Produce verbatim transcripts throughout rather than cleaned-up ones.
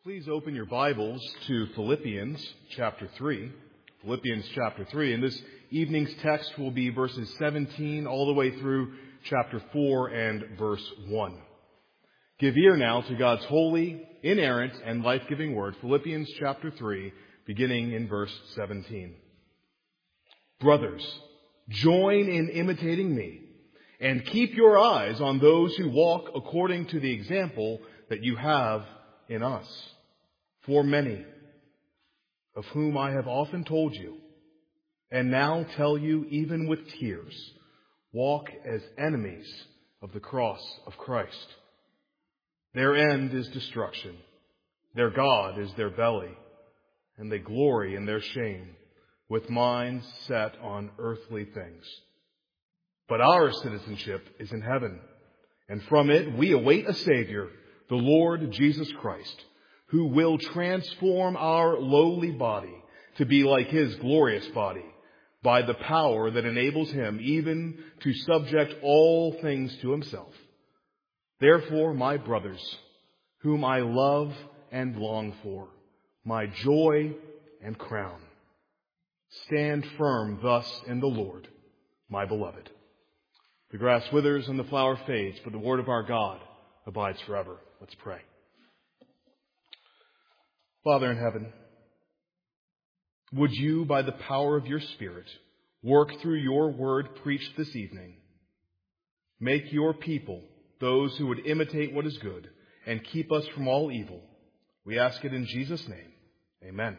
Please open your Bibles to Philippians chapter three. Philippians chapter three. And this evening's text will be verses seventeen all the way through chapter four and verse one. Give ear now to God's holy, inerrant, and life-giving word. Philippians chapter three, beginning in verse seventeen. Brothers, join in imitating me, and keep your eyes on those who walk according to the example that you have in us. For many, of whom I have often told you, and now tell you even with tears, walk as enemies of the cross of Christ. Their end is destruction. Their God is their belly, and they glory in their shame, with minds set on earthly things. But our citizenship is in heaven, and from it we await a Savior, the Lord Jesus Christ, who will transform our lowly body to be like His glorious body by the power that enables Him even to subject all things to Himself. Therefore, my brothers, whom I love and long for, my joy and crown, stand firm thus in the Lord, my beloved. The grass withers and the flower fades, but the word of our God abides forever. Let's pray. Father in heaven, would you, by the power of your Spirit, work through your word preached this evening, make your people those who would imitate what is good and keep us from all evil. We ask it in Jesus' name. Amen.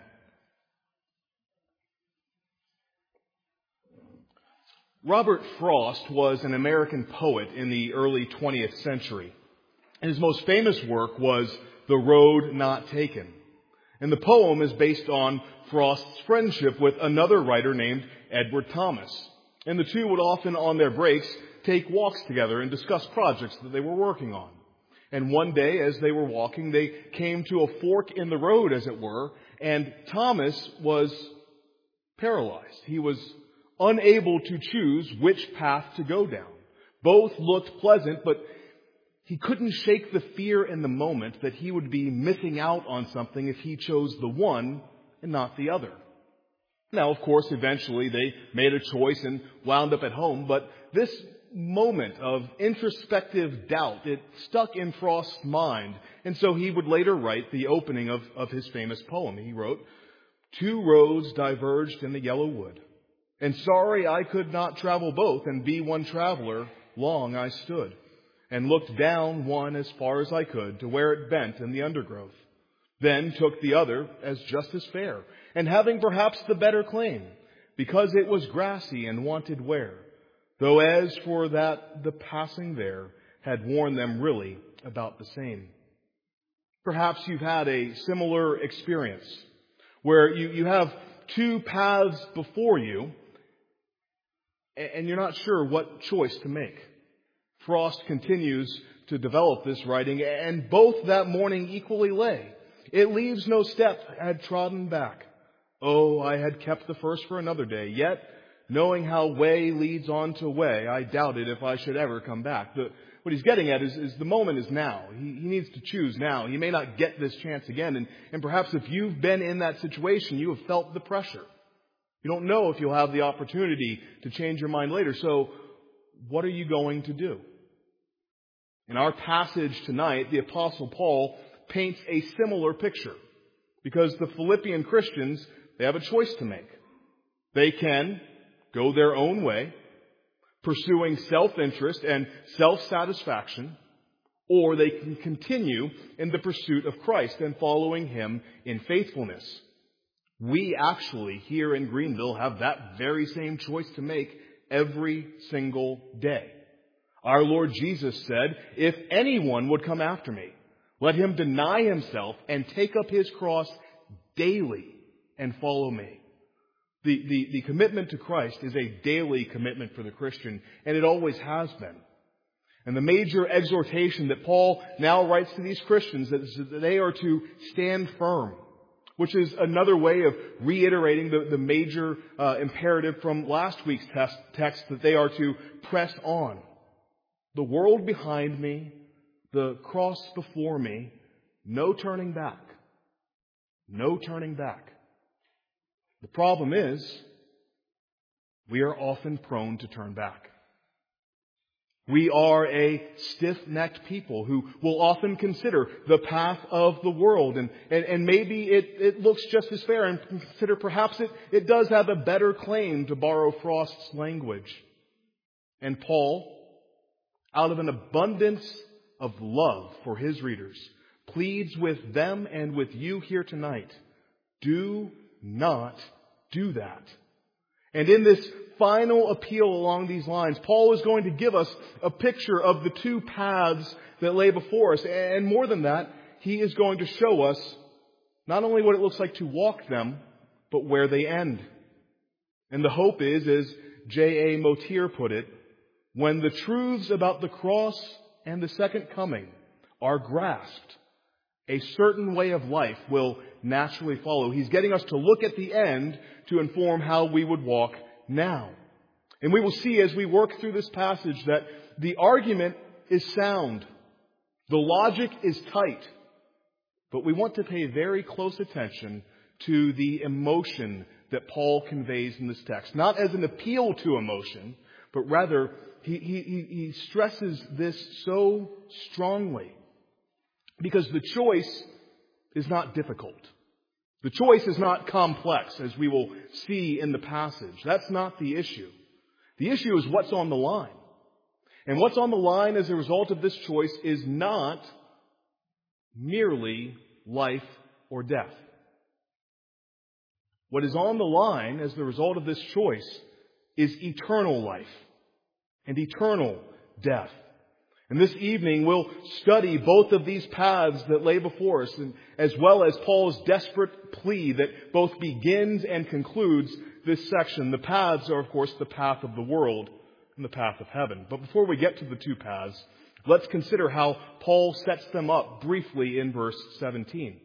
Robert Frost was an American poet in the early twentieth century. His most famous work was The Road Not Taken. And the poem is based on Frost's friendship with another writer named Edward Thomas. And the two would often, on their breaks, take walks together and discuss projects that they were working on. And one day, as they were walking, they came to a fork in the road, as it were, and Thomas was paralyzed. He was unable to choose which path to go down. Both looked pleasant, but he couldn't shake the fear in the moment that he would be missing out on something if he chose the one and not the other. Now, of course, eventually they made a choice and wound up at home, but this moment of introspective doubt, it stuck in Frost's mind, and so he would later write the opening of, of his famous poem. He wrote, "Two roads diverged in the yellow wood, and sorry I could not travel both, and be one traveler, long I stood, and looked down one as far as I could to where it bent in the undergrowth. Then took the other as just as fair, and having perhaps the better claim, because it was grassy and wanted wear, though as for that the passing there had worn them really about the same." Perhaps you've had a similar experience where you, you have two paths before you, and you're not sure what choice to make. Frost continues to develop this writing, and both that morning equally lay. It leaves no step had trodden back. Oh, I had kept the first for another day, yet, knowing how way leads on to way, I doubted if I should ever come back. The, what he's getting at is, is the moment is now. He, he needs to choose now. He may not get this chance again, and, and perhaps if you've been in that situation, you have felt the pressure. You don't know if you'll have the opportunity to change your mind later, so what are you going to do? In our passage tonight, the Apostle Paul paints a similar picture because the Philippian Christians, they have a choice to make. They can go their own way, pursuing self-interest and self-satisfaction, or they can continue in the pursuit of Christ and following Him in faithfulness. We actually, here in Greenville, have that very same choice to make every single day. Our Lord Jesus said, "If anyone would come after me, let him deny himself and take up his cross daily and follow me." The, the, the commitment to Christ is a daily commitment for the Christian, and it always has been. And the major exhortation that Paul now writes to these Christians is that they are to stand firm, which is another way of reiterating the, the major uh, imperative from last week's test, text that they are to press on. The world behind me, the cross before me, no turning back. No turning back. The problem is, we are often prone to turn back. We are a stiff-necked people who will often consider the path of the world. And, and, and maybe it, it looks just as fair and consider perhaps it, it does have a better claim, to borrow Frost's language. And Paul, out of an abundance of love for his readers, pleads with them and with you here tonight, do not do that. And in this final appeal along these lines, Paul is going to give us a picture of the two paths that lay before us. And more than that, he is going to show us not only what it looks like to walk them, but where they end. And the hope is, as J A Motier put it, when the truths about the cross and the second coming are grasped, a certain way of life will naturally follow. He's getting us to look at the end to inform how we would walk now. And we will see as we work through this passage that the argument is sound. The logic is tight. But we want to pay very close attention to the emotion that Paul conveys in this text. Not as an appeal to emotion, but rather he, he, he stresses this so strongly. Because the choice is not difficult. The choice is not complex, as we will see in the passage. That's not the issue. The issue is what's on the line. And what's on the line as a result of this choice is not merely life or death. What is on the line as the result of this choice is eternal life and eternal death. And this evening we'll study both of these paths that lay before us, and as well as Paul's desperate plea that both begins and concludes this section. The paths are, of course, the path of the world and the path of heaven. But before we get to the two paths, let's consider how Paul sets them up briefly in verse seventeen.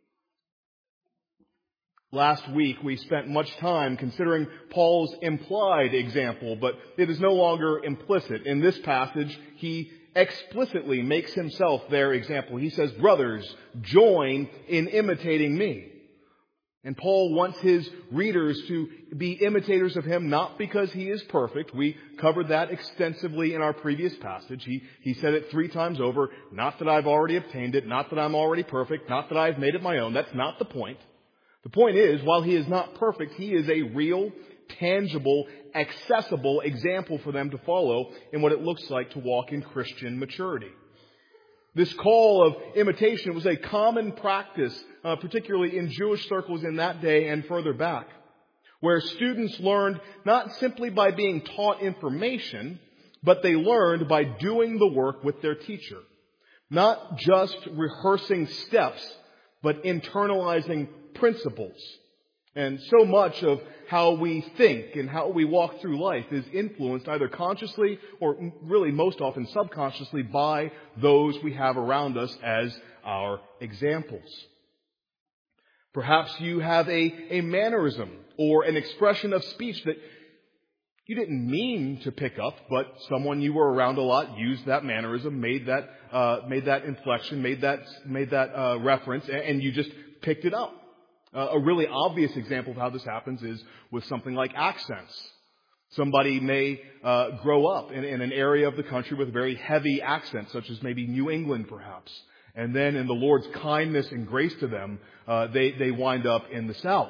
Last week we spent much time considering Paul's implied example, but it is no longer implicit. In this passage, he explicitly makes himself their example. He says, brothers, join in imitating me. And Paul wants his readers to be imitators of him, not because he is perfect. We covered that extensively in our previous passage. He, he said it three times over. Not that I've already obtained it. Not that I'm already perfect. Not that I've made it my own. That's not the point. The point is, while he is not perfect, he is a real, tangible, accessible example for them to follow in what it looks like to walk in Christian maturity. This call of imitation was a common practice, uh, particularly in Jewish circles in that day and further back, where students learned not simply by being taught information, but they learned by doing the work with their teacher. Not just rehearsing steps, but internalizing principles. And so much of how we think and how we walk through life is influenced either consciously or really most often subconsciously by those we have around us as our examples. Perhaps you have a, a mannerism or an expression of speech that you didn't mean to pick up, but someone you were around a lot used that mannerism, made that uh, made that inflection, made that made that uh, reference, and, and you just picked it up. Uh, a really obvious example of how this happens is with something like accents. Somebody may uh, grow up in, in an area of the country with very heavy accents, such as maybe New England, perhaps. And then in the Lord's kindness and grace to them, uh, they, they wind up in the South,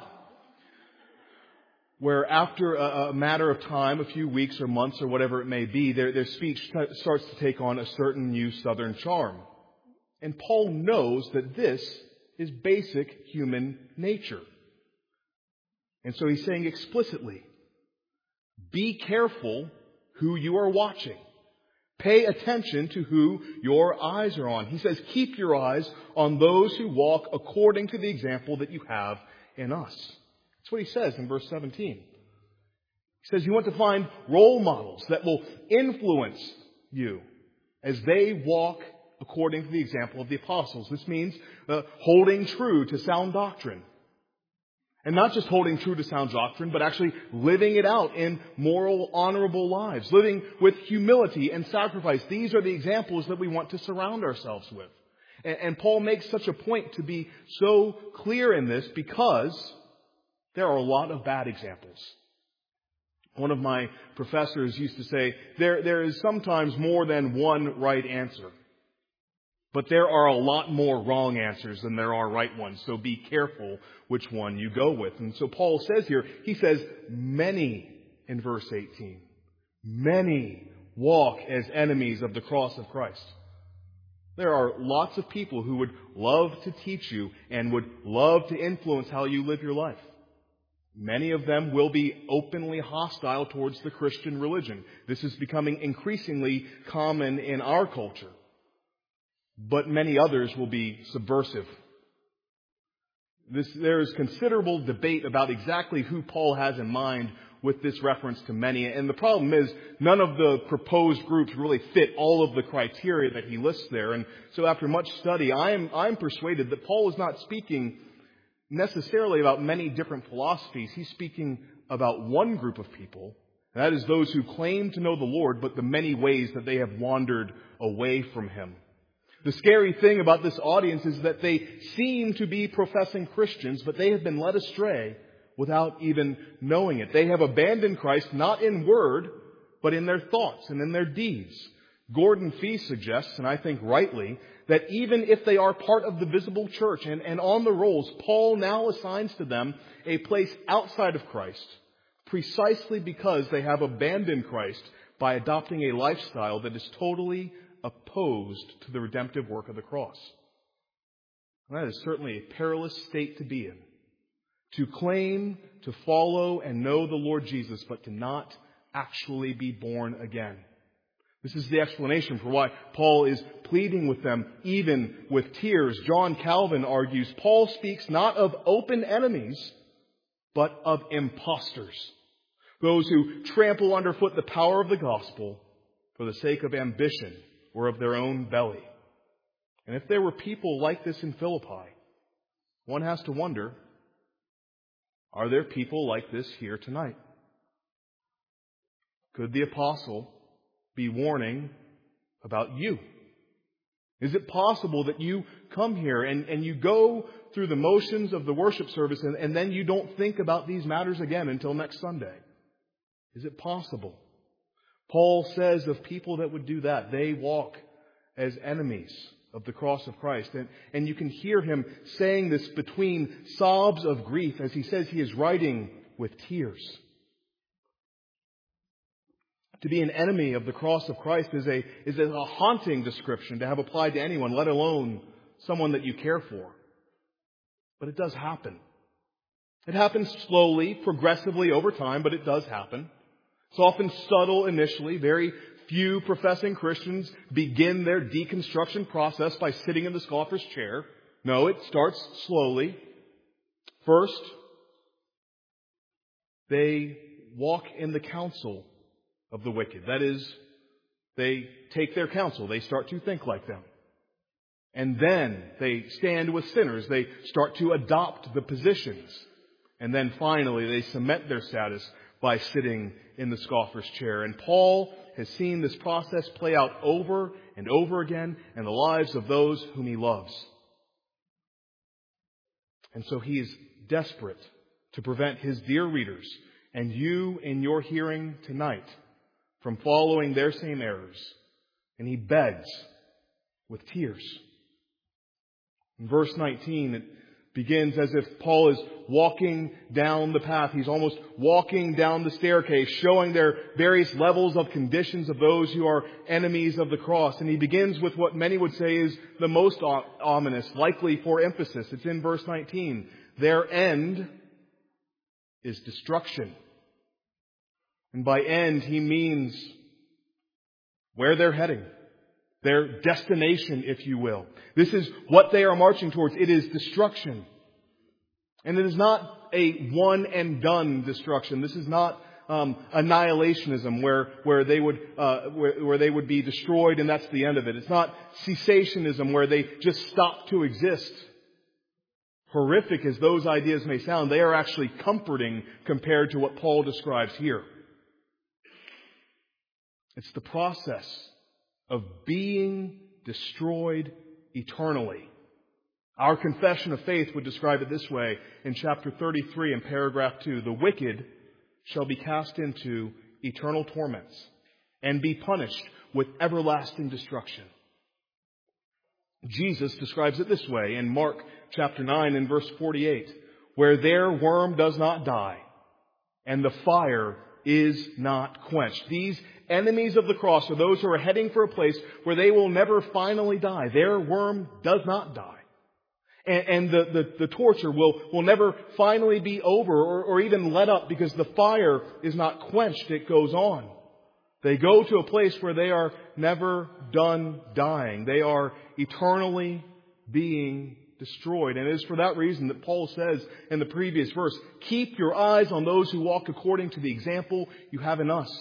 where after a, a matter of time, a few weeks or months or whatever it may be, their, their speech t- starts to take on a certain new Southern charm. And Paul knows that this is basic human nature. And so he's saying explicitly, be careful who you are watching. Pay attention to who your eyes are on. He says, keep your eyes on those who walk according to the example that you have in us. That's what he says in verse seventeen. He says you want to find role models that will influence you as they walk according to the example of the apostles. This means uh, holding true to sound doctrine. And not just holding true to sound doctrine, but actually living it out in moral, honorable lives. Living with humility and sacrifice. These are the examples that we want to surround ourselves with. And, and Paul makes such a point to be so clear in this because there are a lot of bad examples. One of my professors used to say, there, there is sometimes more than one right answer. But there are a lot more wrong answers than there are right ones. So be careful which one you go with. And so Paul says here, he says, many in verse eighteen. Many walk as enemies of the cross of Christ. There are lots of people who would love to teach you and would love to influence how you live your life. Many of them will be openly hostile towards the Christian religion. This is becoming increasingly common in our culture. But many others will be subversive. This, there is considerable debate about exactly who Paul has in mind with this reference to many. And the problem is, none of the proposed groups really fit all of the criteria that he lists there. And so after much study, I'm, I'm persuaded that Paul is not speaking necessarily about many different philosophies. He's speaking about one group of people, and that is those who claim to know the Lord, but the many ways that they have wandered away from Him. The scary thing about this audience is that they seem to be professing Christians, but they have been led astray without even knowing it. They have abandoned Christ not in word, but in their thoughts and in their deeds. Gordon Fee suggests, and I think rightly, that even if they are part of the visible church and, and on the rolls, Paul now assigns to them a place outside of Christ, precisely because they have abandoned Christ by adopting a lifestyle that is totally opposed to the redemptive work of the cross. And that is certainly a perilous state to be in. To claim, to follow, and know the Lord Jesus, but to not actually be born again. This is the explanation for why Paul is pleading with them, even with tears. John Calvin argues, Paul speaks not of open enemies, but of impostors. Those who trample underfoot the power of the gospel for the sake of ambition or of their own belly. And if there were people like this in Philippi, one has to wonder, are there people like this here tonight? Could the apostle be warning about you? Is it possible that you come here and, and you go through the motions of the worship service and, and then you don't think about these matters again until next Sunday? Is it possible? Paul says of people that would do that, they walk as enemies of the cross of Christ. And, and you can hear him saying this between sobs of grief as he says he is writing with tears. To be an enemy of the cross of Christ is a, is a haunting description to have applied to anyone, let alone someone that you care for. But it does happen. It happens slowly, progressively over time, but it does happen. It's often subtle initially. Very few professing Christians begin their deconstruction process by sitting in the scoffer's chair. No, it starts slowly. First, they walk in the counsel of the wicked. That is, they take their counsel. They start to think like them. And then they stand with sinners. They start to adopt the positions. And then finally, they cement their status by sitting in the scoffer's chair. And Paul has seen this process play out over and over again in the lives of those whom he loves. And so he is desperate to prevent his dear readers and you in your hearing tonight from following their same errors. And he begs with tears. In verse nineteen, it begins as if Paul is walking down the path. He's almost walking down the staircase, showing their various levels of conditions of those who are enemies of the cross. And he begins with what many would say is the most ominous, likely for emphasis. It's in verse nineteen. Their end is destruction. And by end, he means where they're heading. Their destination, if you will. This is what they are marching towards. It is destruction. And it is not a one and done destruction. This is not um, annihilationism where where they would uh, where, where they would be destroyed and that's the end of it. It's not cessationism where they just stop to exist. Horrific as those ideas may sound, they are actually comforting compared to what Paul describes here. It's the process of being destroyed eternally. Our confession of faith would describe it this way in chapter thirty-three in paragraph two. The wicked shall be cast into eternal torments and be punished with everlasting destruction. Jesus describes it this way in Mark chapter nine and verse forty-eight, where their worm does not die and the fire is not quenched. These enemies of the cross are those who are heading for a place where they will never finally die. Their worm does not die. And, and the, the, the torture will, will never finally be over or, or even let up because the fire is not quenched. It goes on. They go to a place where they are never done dying. They are eternally being destroyed. And it is for that reason that Paul says in the previous verse, keep your eyes on those who walk according to the example you have in us.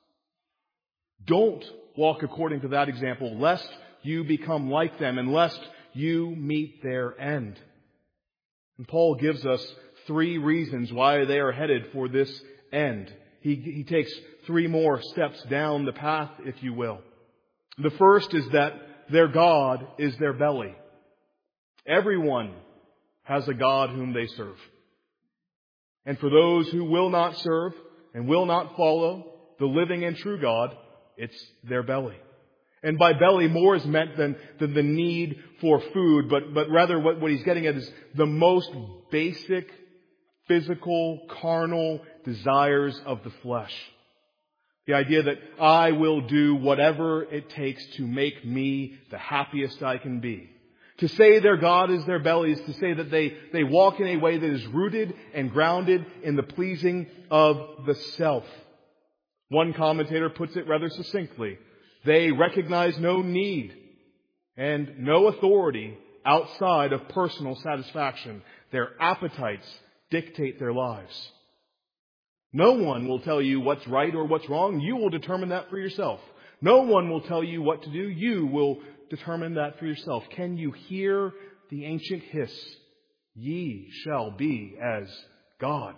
Don't walk according to that example, lest you become like them and lest you meet their end. And Paul gives us three reasons why they are headed for this end. He, he takes three more steps down the path, if you will. The first is that their God is their belly. Everyone has a God whom they serve. And for those who will not serve and will not follow the living and true God, it's their belly. And by belly, more is meant than, than the need for food, but, but rather what, what he's getting at is the most basic physical, carnal desires of the flesh. The idea that I will do whatever it takes to make me the happiest I can be. To say their God is their belly is to say that they, they walk in a way that is rooted and grounded in the pleasing of the self. One commentator puts it rather succinctly. They recognize no need and no authority outside of personal satisfaction. Their appetites dictate their lives. No one will tell you what's right or what's wrong. You will determine that for yourself. No one will tell you what to do. You will determine that for yourself. Can you hear the ancient hiss? Ye shall be as gods.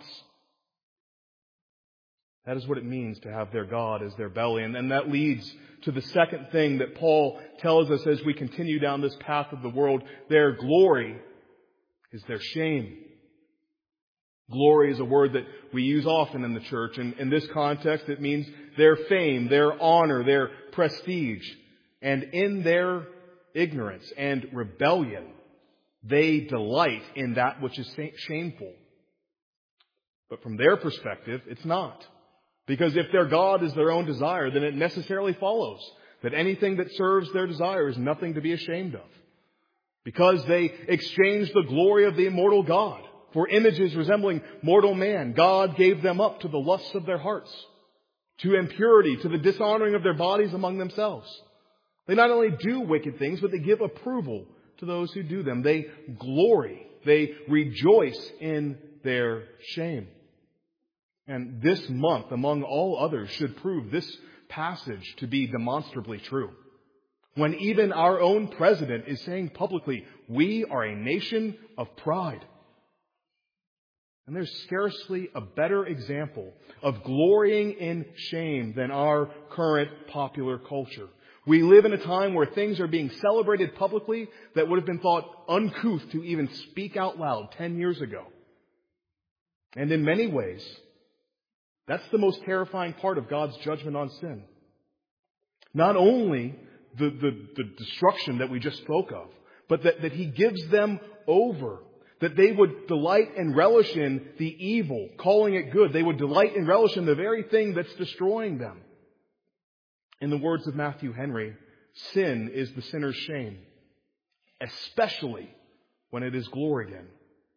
That is what it means to have their God as their belly. And then that leads to the second thing that Paul tells us as we continue down this path of the world. Their glory is their shame. Glory is a word that we use often in the church. And in this context, it means their fame, their honor, their prestige. And in their ignorance and rebellion, they delight in that which is shameful. But from their perspective, it's not. Because if their God is their own desire, then it necessarily follows that anything that serves their desire is nothing to be ashamed of. Because they exchange the glory of the immortal God for images resembling mortal man, God gave them up to the lusts of their hearts, to impurity, to the dishonoring of their bodies among themselves. They not only do wicked things, but they give approval to those who do them. They glory. They rejoice in their shame. And this month, among all others, should prove this passage to be demonstrably true. When even our own president is saying publicly, we are a nation of pride. And there's scarcely a better example of glorying in shame than our current popular culture. We live in a time where things are being celebrated publicly that would have been thought uncouth to even speak out loud ten years ago. And in many ways, that's the most terrifying part of God's judgment on sin. Not only the, the, the destruction that we just spoke of, but that, that He gives them over. That they would delight and relish in the evil, calling it good. They would delight and relish in the very thing that's destroying them. In the words of Matthew Henry, sin is the sinner's shame, especially when it is gloried in.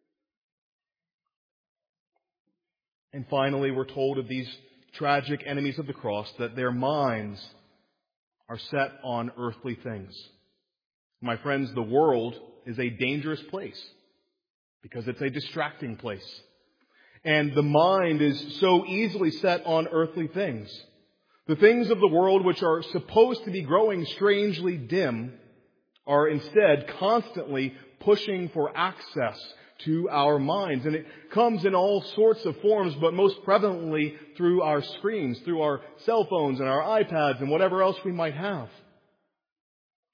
And finally, we're told of these tragic enemies of the cross that their minds are set on earthly things. My friends, the world is a dangerous place because it's a distracting place. And the mind is so easily set on earthly things. The things of the world which are supposed to be growing strangely dim are instead constantly pushing for access to our minds. And it comes in all sorts of forms, but most prevalently through our screens, through our cell phones and our iPads and whatever else we might have.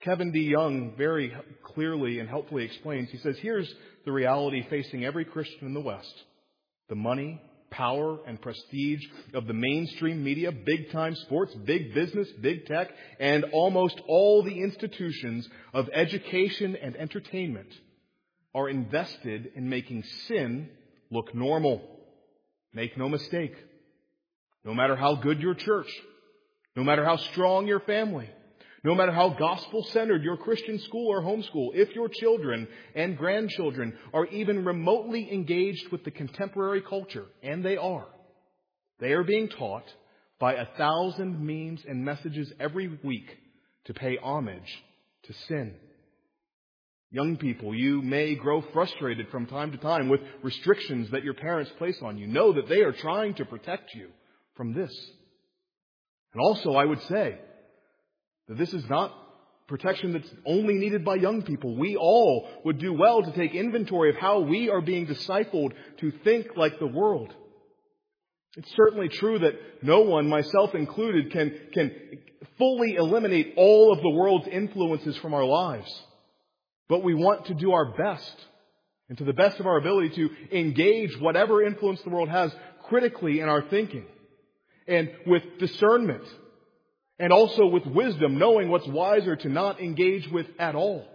Kevin D. Young very clearly and helpfully explains, he says, here's the reality facing every Christian in the West. The money, power, and prestige of the mainstream media, big-time sports, big business, big tech, and almost all the institutions of education and entertainment are invested in making sin look normal. Make no mistake. No matter how good your church, no matter how strong your family, no matter how gospel-centered your Christian school or homeschool, if your children and grandchildren are even remotely engaged with the contemporary culture, and they are, they are being taught by a thousand memes and messages every week to pay homage to sin. Young people, you may grow frustrated from time to time with restrictions that your parents place on you. Know that they are trying to protect you from this. And also, I would say, that this is not protection that's only needed by young people. We all would do well to take inventory of how we are being discipled to think like the world. It's certainly true that no one, myself included, can, can fully eliminate all of the world's influences from our lives. But we want to do our best, and to the best of our ability, to engage whatever influence the world has critically in our thinking and with discernment. And also with wisdom, knowing what's wiser to not engage with at all.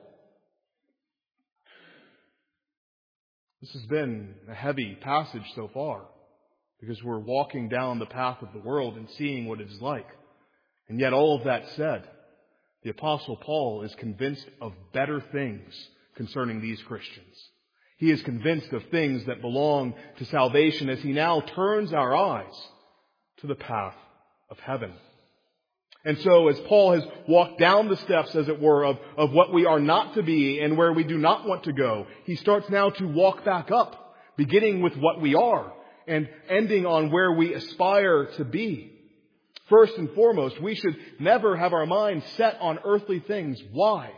This has been a heavy passage so far, because we're walking down the path of the world and seeing what it is like. And yet all of that said, the Apostle Paul is convinced of better things concerning these Christians. He is convinced of things that belong to salvation as he now turns our eyes to the path of heaven. And so as Paul has walked down the steps, as it were, of, of what we are not to be and where we do not want to go, he starts now to walk back up, beginning with what we are and ending on where we aspire to be. First and foremost, we should never have our minds set on earthly things. Why?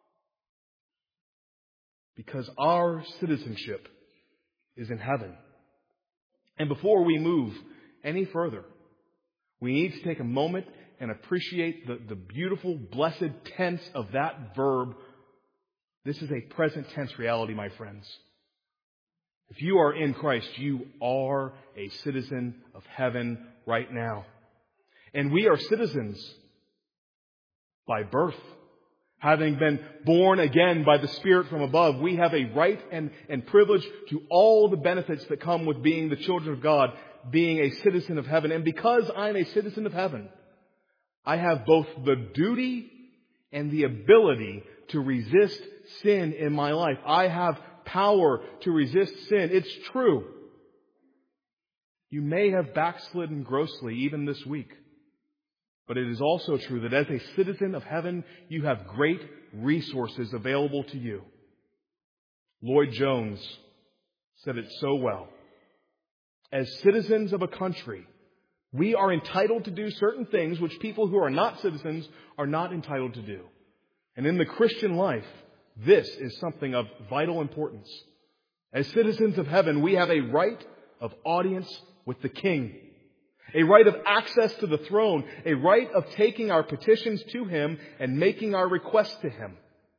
Because our citizenship is in heaven. And before we move any further, we need to take a moment and appreciate the, the beautiful, blessed tense of that verb. This is a present tense reality, my friends. If you are in Christ, you are a citizen of heaven right now. And we are citizens by birth. Having been born again by the Spirit from above, we have a right and, and privilege to all the benefits that come with being the children of God, being a citizen of heaven. And because I'm a citizen of heaven, I have both the duty and the ability to resist sin in my life. I have power to resist sin. It's true. You may have backslidden grossly even this week. But it is also true that as a citizen of heaven, you have great resources available to you. Lloyd Jones said it so well. As citizens of a country, we are entitled to do certain things which people who are not citizens are not entitled to do. And in the Christian life, this is something of vital importance. As citizens of heaven, we have a right of audience with the King, a right of access to the throne, a right of taking our petitions to Him and making our requests to Him.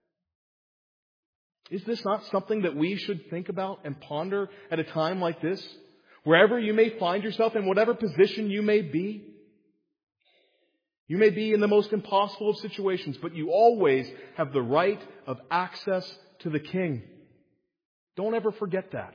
Is this not something that we should think about and ponder at a time like this? Wherever you may find yourself, in whatever position you may be, you may be in the most impossible of situations, but you always have the right of access to the King. Don't ever forget that.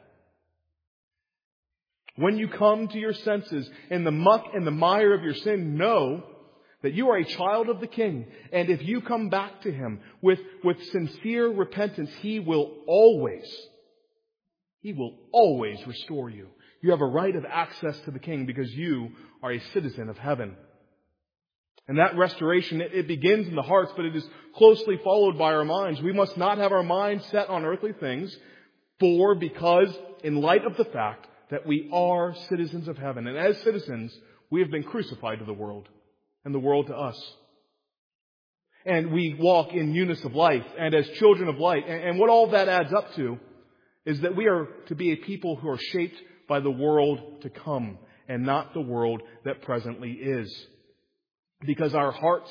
When you come to your senses in the muck and the mire of your sin, know that you are a child of the King. And if you come back to Him with, with sincere repentance, He will always, He will always restore you. You have a right of access to the King because you are a citizen of heaven. And that restoration, it, it begins in the hearts, but it is closely followed by our minds. We must not have our minds set on earthly things, for because in light of the fact that we are citizens of heaven. And as citizens, we have been crucified to the world, and the world to us. And we walk in newness of life, and as children of light. And, and what all that adds up to is that we are to be a people who are shaped by the world to come, and not the world that presently is. Because our hearts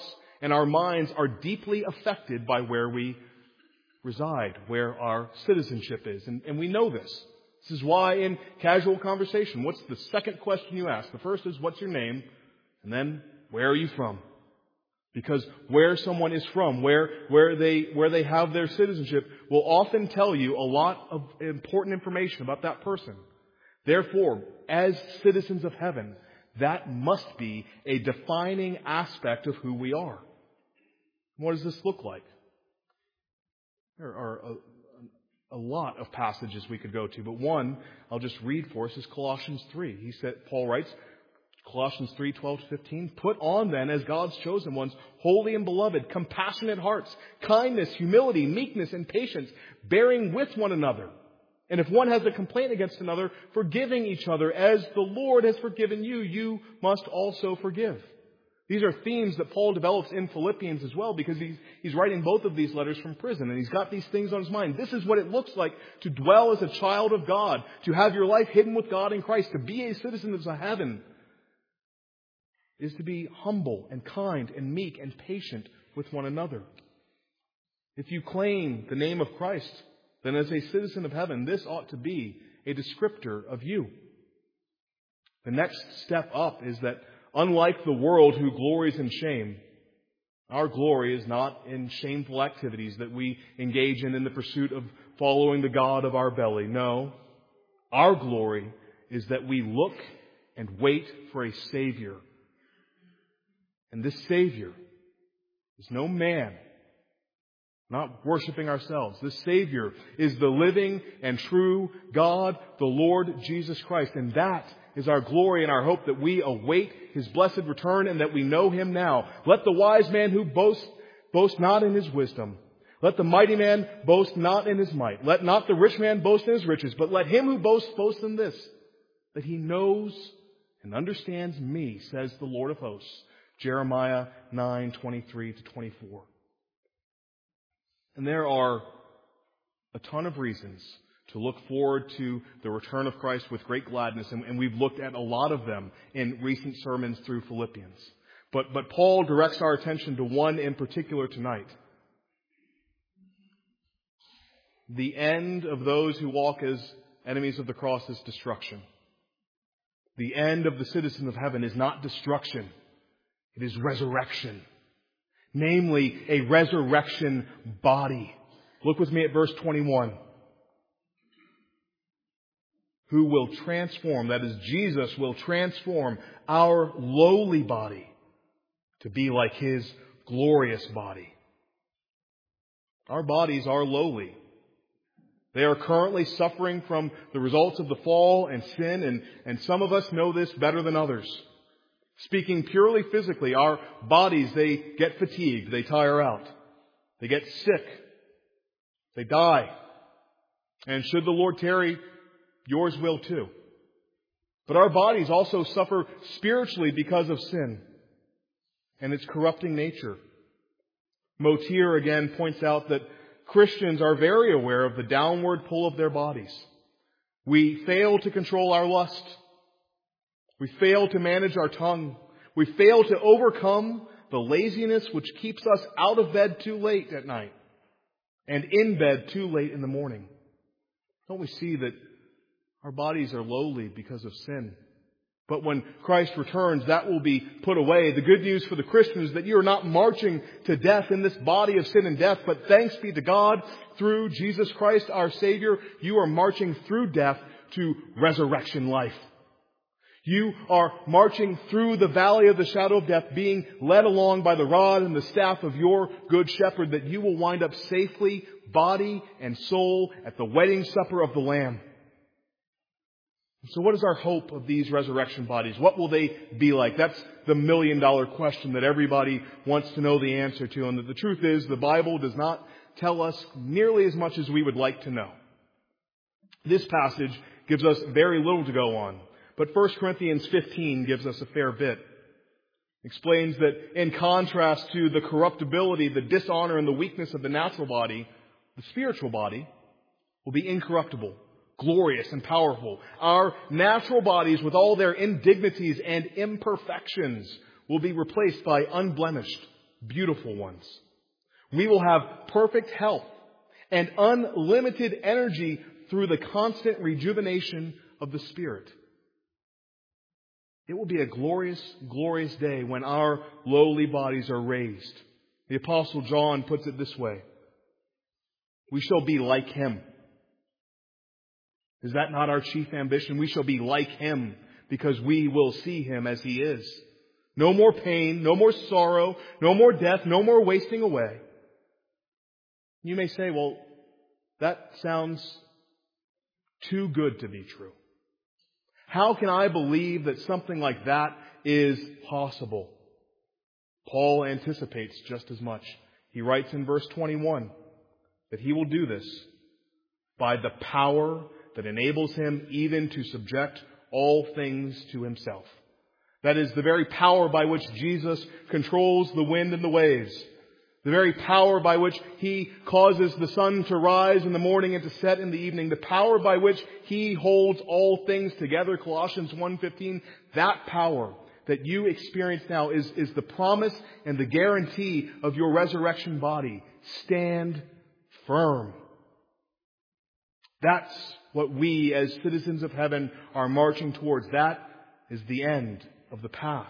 and our minds are deeply affected by where we reside, where our citizenship is. And, and we know this. This is why in casual conversation, what's the second question you ask? The first is, what's your name? And then, where are you from? Because where someone is from, where, where they, where they have their citizenship will often tell you a lot of important information about that person. Therefore, as citizens of heaven, that must be a defining aspect of who we are. What does this look like? There are a, a lot of passages we could go to, but one I'll just read for us is Colossians three. He said, Paul writes, Colossians three, twelve to fifteen, put on then as God's chosen ones, holy and beloved, compassionate hearts, kindness, humility, meekness, and patience, bearing with one another. And if one has a complaint against another, forgiving each other as the Lord has forgiven you, you must also forgive. These are themes that Paul develops in Philippians as well, because he's, he's writing both of these letters from prison, and he's got these things on his mind. This is what it looks like to dwell as a child of God, to have your life hidden with God in Christ, to be a citizen of heaven, is to be humble and kind and meek and patient with one another. If you claim the name of Christ, then as a citizen of heaven, this ought to be a descriptor of you. The next step up is that unlike the world who glories in shame, our glory is not in shameful activities that we engage in in the pursuit of following the God of our belly. No, our glory is that we look and wait for a Savior. And this Savior is no man, not worshiping ourselves. This Savior is the living and true God, the Lord Jesus Christ. And that is our glory and our hope, that we await His blessed return and that we know Him now. Let the wise man who boasts, boast not in his wisdom. Let the mighty man boast not in his might. Let not the rich man boast in his riches, but let him who boasts boast in this, that he knows and understands me, says the Lord of hosts. Jeremiah nine, twenty-three to twenty-four. And there are a ton of reasons to look forward to the return of Christ with great gladness, and, and we've looked at a lot of them in recent sermons through Philippians. But, but Paul directs our attention to one in particular tonight. The end of those who walk as enemies of the cross is destruction. The end of the citizen of heaven is not destruction. It is resurrection. Namely, a resurrection body. Look with me at verse twenty-one. Who will transform, that is, Jesus will transform our lowly body to be like His glorious body. Our bodies are lowly. They are currently suffering from the results of the fall and sin, and, and some of us know this better than others. Speaking purely physically, our bodies, they get fatigued, they tire out, they get sick, they die. And should the Lord tarry, yours will too. But our bodies also suffer spiritually because of sin and its corrupting nature. Motir again points out that Christians are very aware of the downward pull of their bodies. We fail to control our lust. We fail to manage our tongue. We fail to overcome the laziness which keeps us out of bed too late at night and in bed too late in the morning. Don't we see that our bodies are lowly because of sin? But when Christ returns, that will be put away. The good news for the Christian is that you are not marching to death in this body of sin and death, but thanks be to God, through Jesus Christ our Savior, you are marching through death to resurrection life. You are marching through the valley of the shadow of death, being led along by the rod and the staff of your good shepherd, that you will wind up safely, body and soul, at the wedding supper of the Lamb. So what is our hope of these resurrection bodies? What will they be like? That's the million dollar question that everybody wants to know the answer to. And the truth is, the Bible does not tell us nearly as much as we would like to know. This passage gives us very little to go on. But First Corinthians fifteen gives us a fair bit. Explains that in contrast to the corruptibility, the dishonor, and the weakness of the natural body, the spiritual body will be incorruptible, glorious, and powerful. Our natural bodies, with all their indignities and imperfections, will be replaced by unblemished, beautiful ones. We will have perfect health and unlimited energy through the constant rejuvenation of the Spirit. It will be a glorious, glorious day when our lowly bodies are raised. The Apostle John puts it this way: we shall be like Him. Is that not our chief ambition? We shall be like Him because we will see Him as He is. No more pain, no more sorrow, no more death, no more wasting away. You may say, well, that sounds too good to be true. How can I believe that something like that is possible? Paul anticipates just as much. He writes in verse twenty-one that he will do this by the power that enables him even to subject all things to himself. That is the very power by which Jesus controls the wind and the waves. The very power by which He causes the sun to rise in the morning and to set in the evening. The power by which He holds all things together, Colossians one fifteen. That power that you experience now is, is the promise and the guarantee of your resurrection body. Stand firm. That's what we as citizens of heaven are marching towards. That is the end of the path.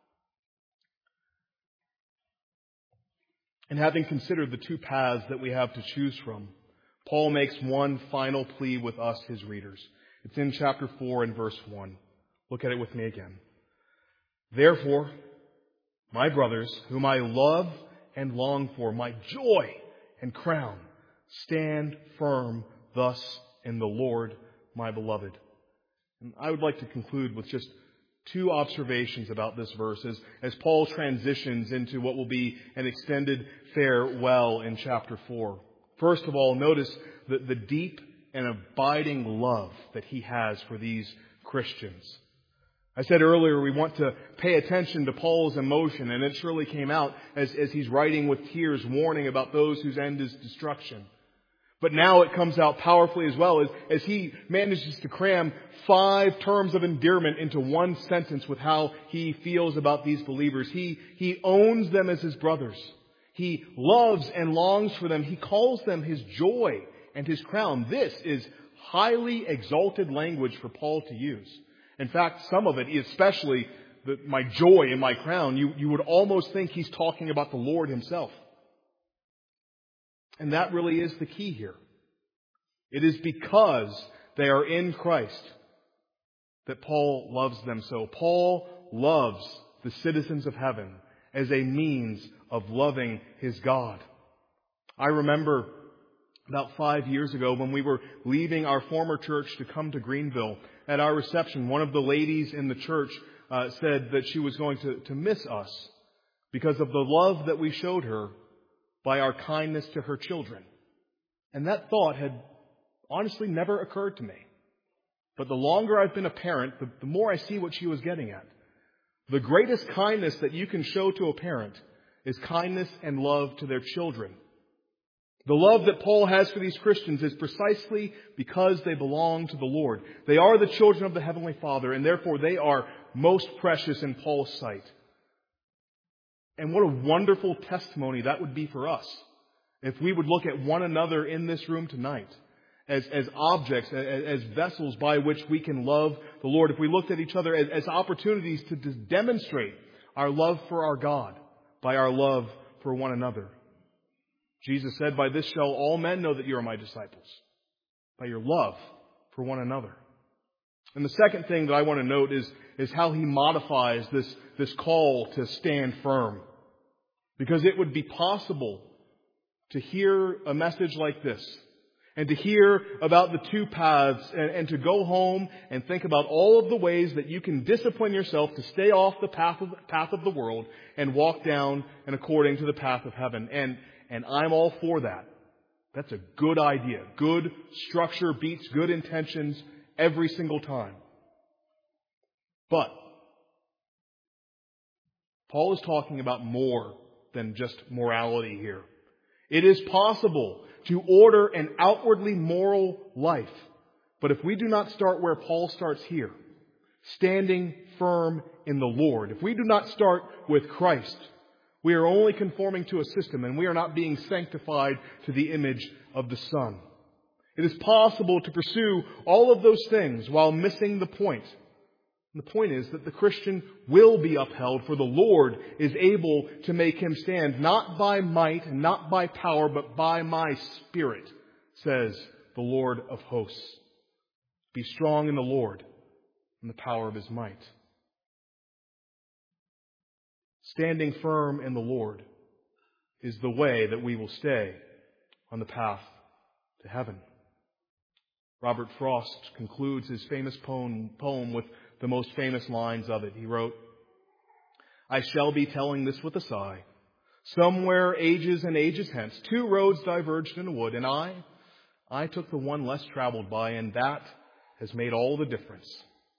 And having considered the two paths that we have to choose from, Paul makes one final plea with us, his readers. It's in chapter four and verse one. Look at it with me again. Therefore, my brothers, whom I love and long for, my joy and crown, stand firm thus in the Lord, my beloved. And I would like to conclude with just two observations about this verse as, as Paul transitions into what will be an extended farewell in chapter four. First of all, notice the, the deep and abiding love that he has for these Christians. I said earlier we want to pay attention to Paul's emotion, and it surely came out as, as he's writing with tears, warning about those whose end is destruction. But now it comes out powerfully as well as, as he manages to cram five terms of endearment into one sentence with how he feels about these believers. He, he owns them as his brothers. He loves and longs for them. He calls them his joy and his crown. This is highly exalted language for Paul to use. In fact, some of it, especially the, my joy and my crown, you, you would almost think he's talking about the Lord himself. And that really is the key here. It is because they are in Christ that Paul loves them so. Paul loves the citizens of heaven as a means of loving his God. I remember about five years ago when we were leaving our former church to come to Greenville. At our reception, one of the ladies in the church uh, said that she was going to, to miss us because of the love that we showed her by our kindness to her children. And that thought had honestly never occurred to me. But the longer I've been a parent, the, the more I see what she was getting at. The greatest kindness that you can show to a parent is kindness and love to their children. The love that Paul has for these Christians is precisely because they belong to the Lord. They are the children of the Heavenly Father, and therefore they are most precious in Paul's sight. And what a wonderful testimony that would be for us if we would look at one another in this room tonight as, as objects, as, as vessels by which we can love the Lord. If we looked at each other as, as opportunities to, to demonstrate our love for our God by our love for one another. Jesus said, "By this shall all men know that you are my disciples, by your love for one another." And the second thing that I want to note is, is how he modifies this, this call to stand firm. Because it would be possible to hear a message like this and to hear about the two paths and, and to go home and think about all of the ways that you can discipline yourself to stay off the path of, path of the world and walk down and according to the path of heaven. And, and I'm all for that. That's a good idea. Good structure beats good intentions every single time. But Paul is talking about more than just morality here. It is possible to order an outwardly moral life. But if we do not start where Paul starts here, standing firm in the Lord, if we do not start with Christ, We are only conforming to a system, and we are not being sanctified to the image of the Son. It is possible to pursue all of those things while missing the point. And the point is that the Christian will be upheld, for the Lord is able to make him stand, not by might and not by power, but by my Spirit, says the Lord of hosts. Be strong in the Lord and the power of his might. Standing firm in the Lord is the way that we will stay on the path to heaven. Robert Frost concludes his famous poem, poem with the most famous lines of it. He wrote, "I shall be telling this with a sigh. Somewhere ages and ages hence, two roads diverged in a wood, and I, I took the one less traveled by, and that has made all the difference."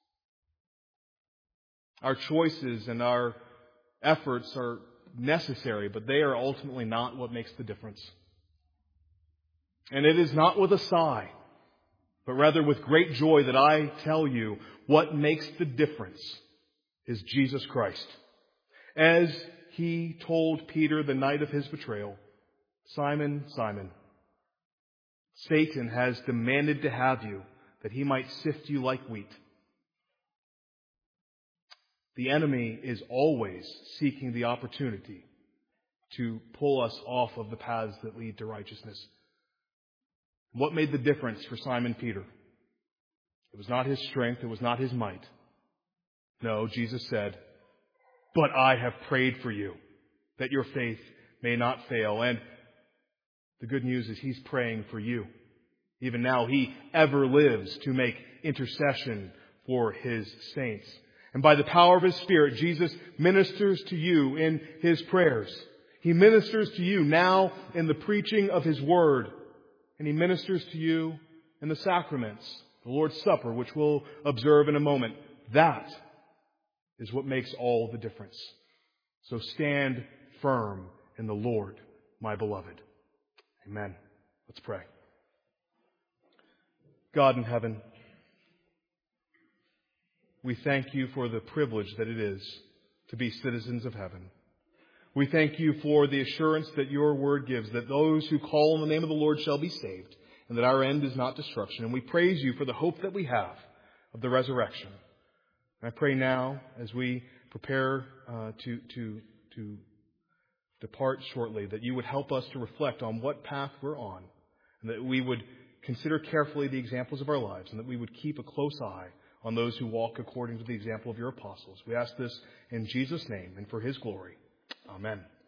Our choices and our efforts are necessary, but they are ultimately not what makes the difference. And it is not with a sigh, but rather with great joy that I tell you what makes the difference is Jesus Christ. As he told Peter the night of his betrayal, "Simon, Simon, Satan has demanded to have you that he might sift you like wheat." The enemy is always seeking the opportunity to pull us off of the paths that lead to righteousness. What made the difference for Simon Peter? It was not his strength. It was not his might. No, Jesus said, "But I have prayed for you, that your faith may not fail." And the good news is he's praying for you. Even now, he ever lives to make intercession for his saints. And by the power of his Spirit, Jesus ministers to you in his prayers. He ministers to you now in the preaching of his word. And he ministers to you in the sacraments, the Lord's Supper, which we'll observe in a moment. That is what makes all the difference. So stand firm in the Lord, my beloved. Amen. Let's pray. God in heaven, we thank you for the privilege that it is to be citizens of heaven. We thank you for the assurance that your word gives, that those who call on the name of the Lord shall be saved, and that our end is not destruction. And we praise you for the hope that we have of the resurrection. And I pray now, as we prepare uh, to, to, to depart shortly, that you would help us to reflect on what path we're on, and that we would consider carefully the examples of our lives, and that we would keep a close eye on those who walk according to the example of your apostles. We ask this in Jesus' name and for his glory. Amen.